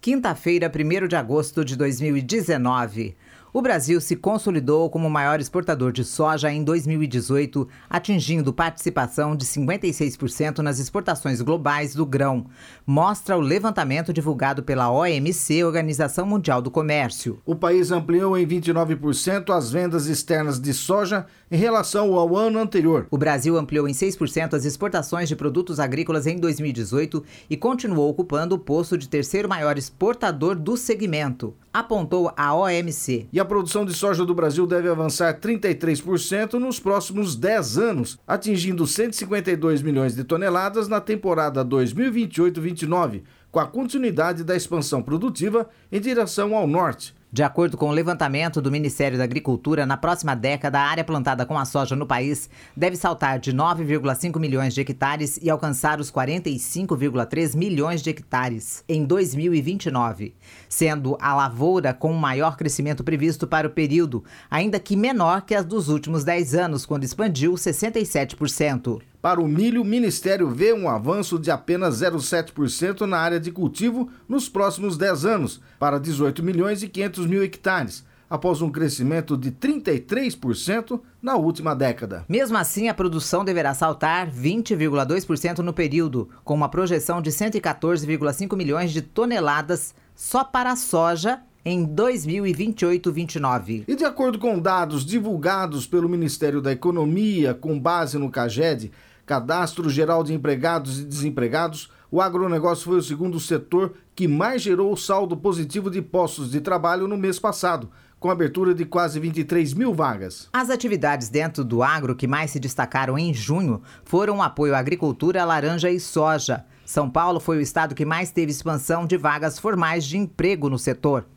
Quinta-feira, 1º de agosto de 2019. O Brasil se consolidou como o maior exportador de soja em 2018, atingindo participação de 56% nas exportações globais do grão. Mostra o levantamento divulgado pela OMC, Organização Mundial do Comércio. O país ampliou em 29% as vendas externas de soja em relação ao ano anterior. O Brasil ampliou em 6% as exportações de produtos agrícolas em 2018 e continuou ocupando o posto de terceiro maior exportador do segmento, apontou a OMC. E a produção de soja do Brasil deve avançar 33% nos próximos 10 anos, atingindo 152 milhões de toneladas na temporada 2028-29, com a continuidade da expansão produtiva em direção ao norte. De acordo com o levantamento do Ministério da Agricultura, na próxima década, a área plantada com a soja no país deve saltar de 9,5 milhões de hectares e alcançar os 45,3 milhões de hectares em 2029, sendo a lavoura com o maior crescimento previsto para o período, ainda que menor que as dos últimos 10 anos, quando expandiu 67%. Para o milho, o Ministério vê um avanço de apenas 0,7% na área de cultivo nos próximos 10 anos, para 18 milhões e 500 mil hectares, após um crescimento de 33% na última década. Mesmo assim, a produção deverá saltar 20,2% no período, com uma projeção de 114,5 milhões de toneladas só para a soja em 2028-29. E de acordo com dados divulgados pelo Ministério da Economia, com base no CAGED, Cadastro Geral de Empregados e Desempregados, o agronegócio foi o segundo setor que mais gerou saldo positivo de postos de trabalho no mês passado, com abertura de quase 23 mil vagas. As atividades dentro do agro que mais se destacaram em junho foram o apoio à agricultura, laranja e soja. São Paulo foi o estado que mais teve expansão de vagas formais de emprego no setor.